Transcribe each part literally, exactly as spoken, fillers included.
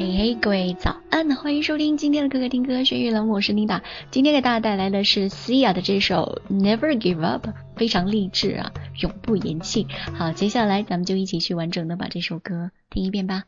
嘿嘿，各位早安，欢迎收听今天的可可听歌学语栏目，我是琳达。今天给大家带来的是 Sia 的这首 Never Give Up， 非常励志啊，永不言弃。好，接下来咱们就一起去完整的把这首歌听一遍吧。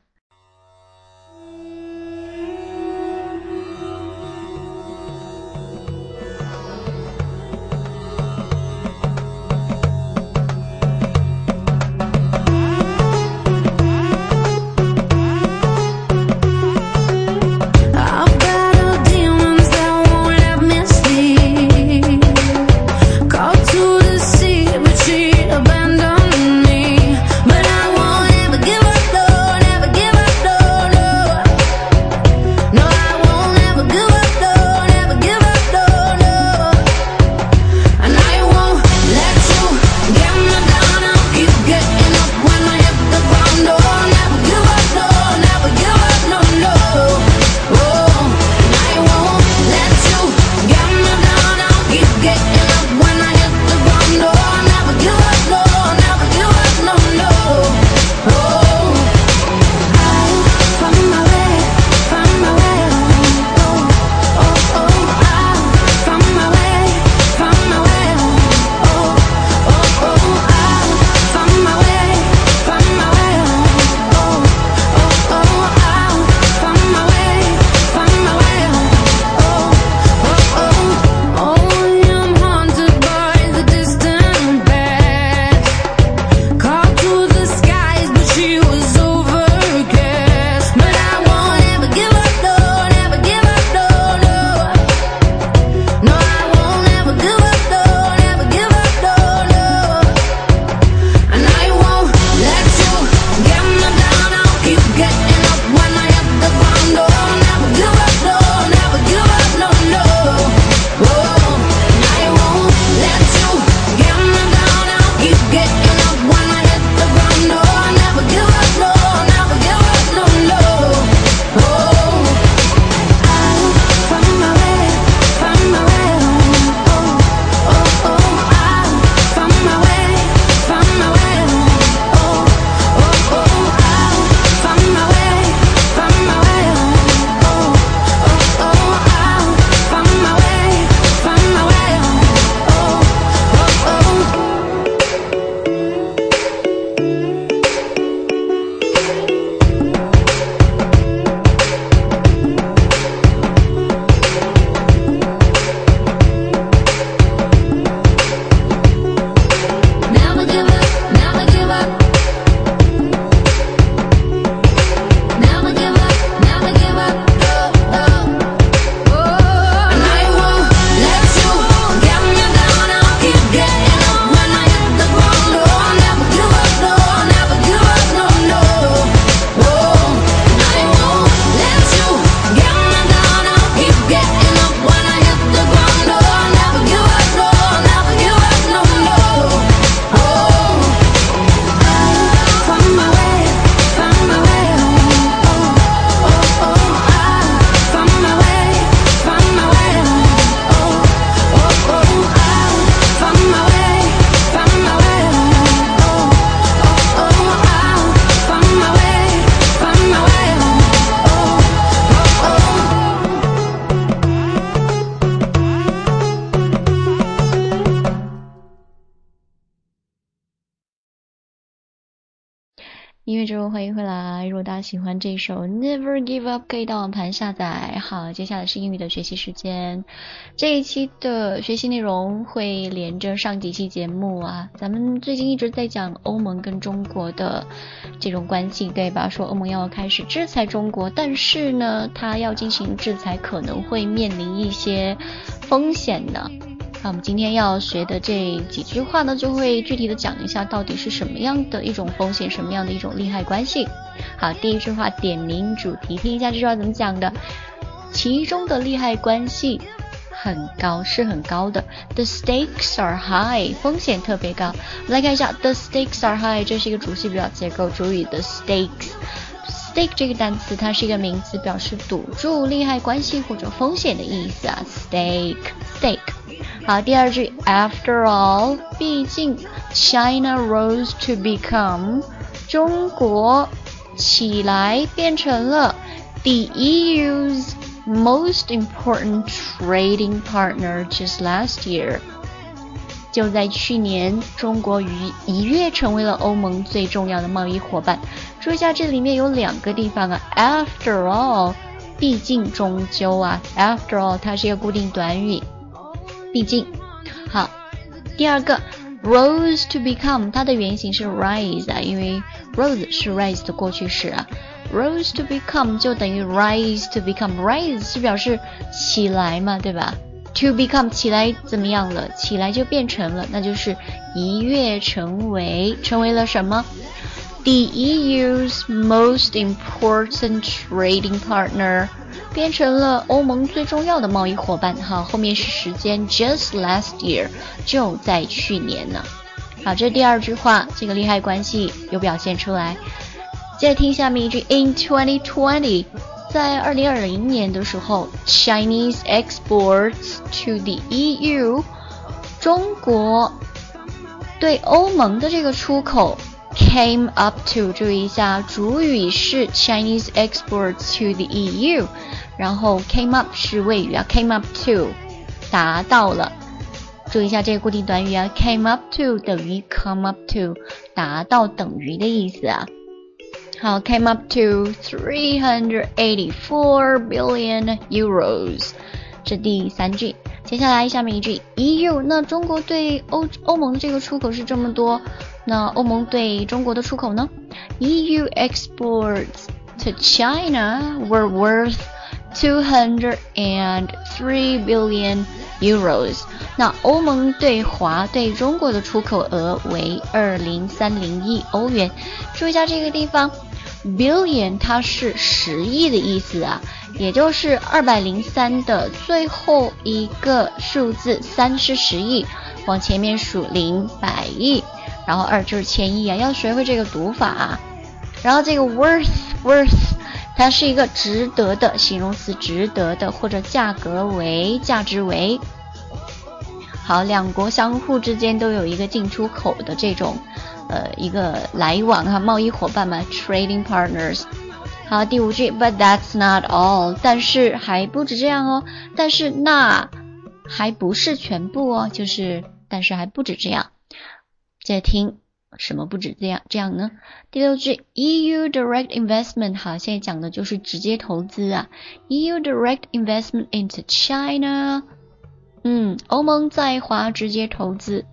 音乐之后欢迎回来，如果大家喜欢这首 Never Give Up 可以到网盘下载。好，接下来是英语的学习时间。这一期的学习内容会连着上几期节目啊，咱们最近一直在讲欧盟跟中国的这种关系，对吧？说欧盟要开始制裁中国，但是呢它要进行制裁可能会面临一些风险呢。那我们今天要学的这几句话呢，就会具体的讲一下到底是什么样的一种风险，什么样的一种利害关系。好，第一句话点名主题，听一下这句话怎么讲的。其中的利害关系很高，是很高的。The stakes are high， 风险特别高。我们来看一下 The stakes are high， 这是一个主系表结构，主语的 stakes。stake 这个单词它是一个名词，表示赌注、利害关系或者风险的意思啊。stake stake。好，第二句 After all， 毕竟 China rose to become， 中国起来变成了 the E U's most important trading partner just last year. 就在去年，中国于一跃成为了欧盟最重要的贸易伙伴。注意一下，这里面有两个地方啊 ，after all， 毕竟终究啊 ，after all 它是一个固定短语，毕竟。好，第二个 rose to become， 它的原型是 rise 啊，因为 rose 是 rise 的过去式啊 ，rose to become 就等于 rise to become，rise 是表示起来嘛，对吧？To become 起来怎么样了？起来就变成了，那就是一跃成为，成为了什么 ？The E U's most important trading partner， 变成了欧盟最重要的贸易伙伴。好，后面是时间 ，just last year， 就在去年呢。好，这第二句话，这个利害关系有表现出来。接着听下面一句 ，In twenty twenty。在二零二零年的时候 ，Chinese exports to the E U， 中国对欧盟的这个出口 came up to， 注意一下，主语是 Chinese exports to the E U， 然后 came up 是谓语啊 ，came up to 达到了，注意一下这个固定短语啊 ，came up to 等于 come up to， 达到等于的意思啊。好 ，came up to three hundred eighty-four billion euros， 这第三句。接下来下面一句 E U， 那中国对欧欧盟的这个出口是这么多，那欧盟对中国的出口呢 ？E U exports to China were worth two hundred three billion euros。那欧盟对华对中国的出口额为二零三零亿欧元。注意一下这个地方。billion 它是十亿的意思啊，也就是二百零三的最后一个数字，三是十亿，往前面数零百亿，然后二就是千亿啊，要学会这个读法啊。然后这个 worth worth 它是一个值得的形容词，值得的或者价格为价值为。好，两国相互之间都有一个进出口的这种呃一个来往哈，贸易伙伴嘛 ，trading partners。好，第五句 ，But that's not all， 但是还不止这样哦，但是那还不是全部哦，就是但是还不止这样。接着听，什么不止这样这样呢？第六句 ，E U direct investment， 好，现在讲的就是直接投资啊 ，E U direct investment into China。嗯，欧盟在华直接投资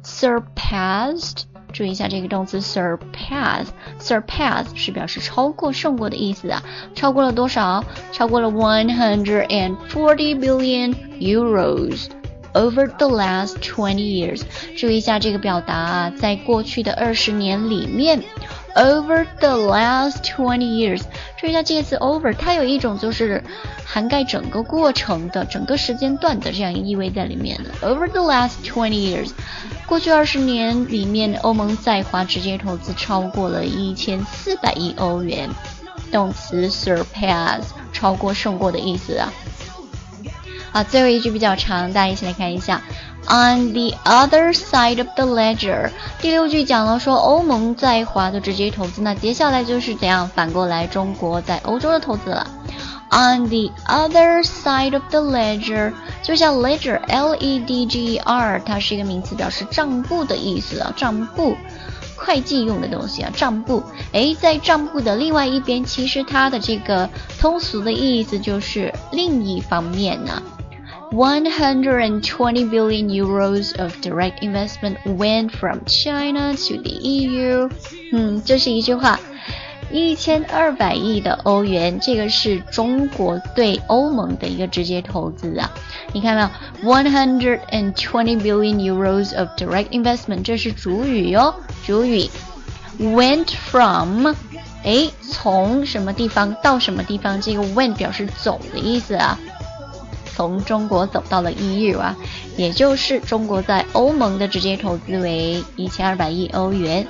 surpassed， 注意一下这个动词 surpass， surpass 是表示超过胜过的意思啊，超过了多少？超过了one hundred forty billion euros over the last twenty years。 注意一下这个表达啊，在过去的二十年里面 over the last twenty years， 注意一下这个词 over， 它有一种就是涵盖整个过程的整个时间段的这样一个意味在里面的 over the last twenty years， 过去二十年里面欧盟在华直接投资超过了一千四百亿欧元，动词 surpass 超过胜过的意思啊。好，最后一句比较长，大家一起来看一下。On the other side of the ledger， 第六句讲了说欧盟在华的直接投资，那接下来就是怎样反过来中国在欧洲的投资了。On the other side of the ledger， 就像 ledger L E D G E R， 它是一个名词，表示账簿的意思啊，账簿会计用的东西啊，账簿。诶，在账簿的另外一边，其实它的这个通俗的意思就是另一方面呢、啊。one hundred twenty billion euros of direct investment went from China to the E U。 嗯，这是一句话，一千二百亿的欧元，这个是中国对欧盟的一个直接投资啊。你看到没有 one hundred twenty billion euros of direct investment， 这是主语哟、哦，主语 went from， 诶，从什么地方到什么地方，这个 went 表示走的意思啊，从中国走到了 E U 啊，也就是中国在欧盟的直接投资为一千二百亿欧元。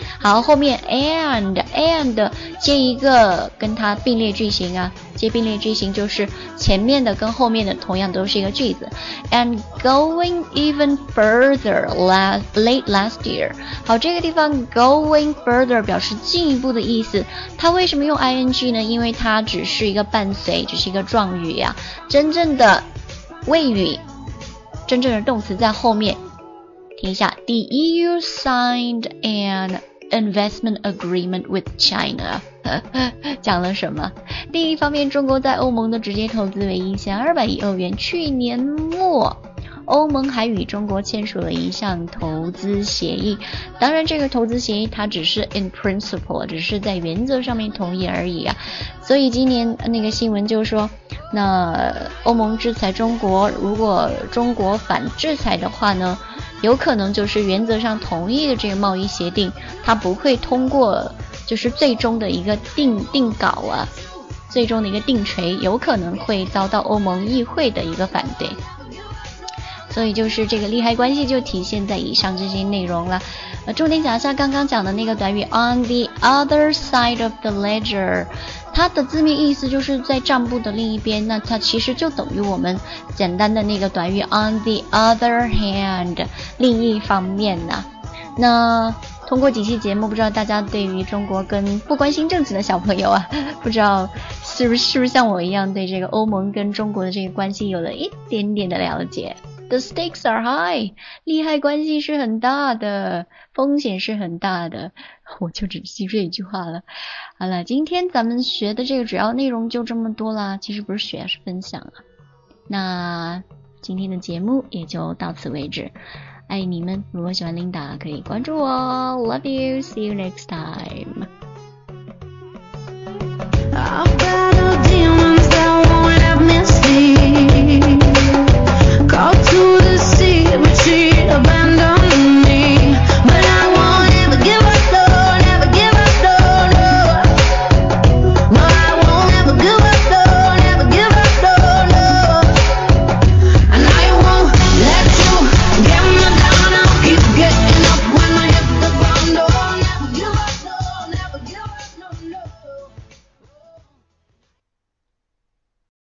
好，后面 and and 接一个跟它并列句型啊，接并列句型就是前面的跟后面的同样都是一个句子。And going even further last late last year。好，这个地方 going further 表示进一步的意思。它为什么用 ing 呢？因为它只是一个伴随，只是一个状语呀、啊。真正的谓语，真正的动词在后面。听一下 ，The E U signed an investment agreement with China 讲了什么？第一方面，中国在欧盟的直接投资为一千二百亿欧元。去年末，欧盟还与中国签署了一项投资协议。当然，这个投资协议它只是 in principle， 只是在原则上面同意而已啊。所以今年那个新闻就说，那欧盟制裁中国，如果中国反制裁的话呢？有可能就是原则上同意的这个贸易协定，它不会通过，就是最终的一个定定稿啊，最终的一个定锤，有可能会遭到欧盟议会的一个反对。所以就是这个利害关系就体现在以上这些内容了。呃，重点讲一下刚刚讲的那个短语 on the other side of the ledger。它的字面意思就是在账簿的另一边，那它其实就等于我们简单的那个短语 on the other hand， 另一方面呢、啊。那通过几期节目，不知道大家对于中国跟不关心政治的小朋友啊，不知道是不是是不是像我一样对这个欧盟跟中国的这个关系有了一点点的了解。The stakes are high， 利害关系是很大的，风险是很大的，我就只记这一句话了。好了，今天咱们学的这个主要内容就这么多啦，其实不是学，是分享啊。那今天的节目也就到此为止，爱你们，如果喜欢琳达可以关注我 ，Love you，see you next time。